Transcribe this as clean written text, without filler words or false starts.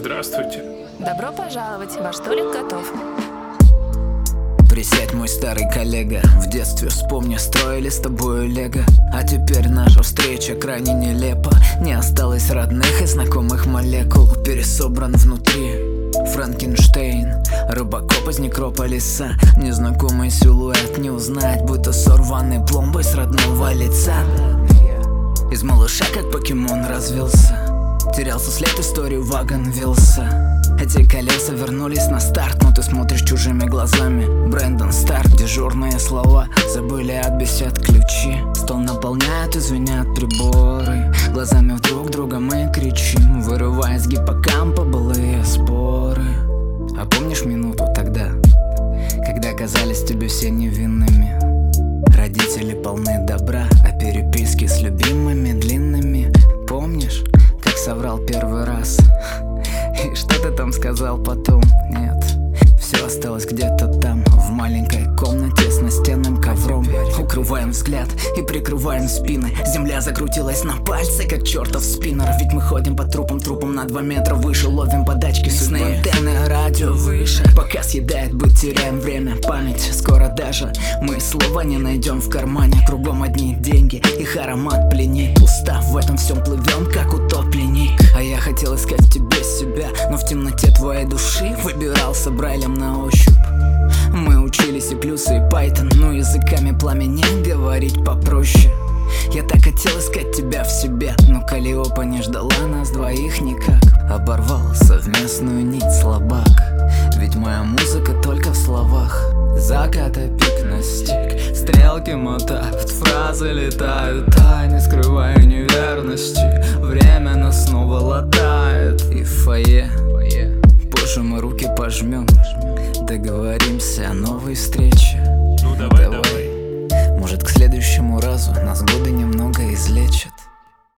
Здравствуйте. Добро пожаловать, ваш столик готов. Присядь, мой старый коллега. В детстве, вспомни, строили с тобою лего. А теперь наша встреча крайне нелепа. Не осталось родных и знакомых молекул. Пересобран внутри Франкенштейн, рыбакоп из некрополиса. Незнакомый силуэт не узнать, будто сорванный пломбой с родного лица. Из малыша как покемон развился, терялся след, историю вагон вился. Эти колеса вернулись на старт, но ты смотришь чужими глазами. Брэндон Старк, дежурные слова, забыли от бесед ключи. Стол наполняют и звенят приборы. Глазами в друг друга мы кричим, вырывая с гиппокампа былые споры. А помнишь минуту тогда, когда казались тебе все невинными? Родители полны добра, а переписки с любимыми длинными. Помнишь, как соврал первый раз? И что ты там сказал потом? Нет, все осталось где-то там, в маленькой комнате с настенным ковром. Укрываем взгляд и прикрываем спины. Земля закрутилась на пальцы, как чертов спиннер. Ведь мы ходим по трупам на 2 метра выше. Ловим подачки сны, антенны, радио выше. Пока съедает быт, теряем время, память. Скоро даже мы слова не найдем в кармане. Кругом одни деньги, их аромат пленит. Устав в этом всем плывем, как утопленник. А я хотел искать в тебе себя, но в темноте твоей души выбирался брайлем на ощупь. Мы учились и плюсы, и Python, но языками пламени говорить попроще. Я так хотел искать тебя в себе, но Калиопа не ждала нас двоих никак. Оборвал совместную нить слабак, ведь моя музыка только в словах. Заката пик настиг, стрелки мотают, фразы летают, не скрывая неверности. Время нас снова латает, и в фойе позже мы руки пожмем, договоримся о новой встрече. Ну давай. Может, к следующему разу нас годы немного излечат.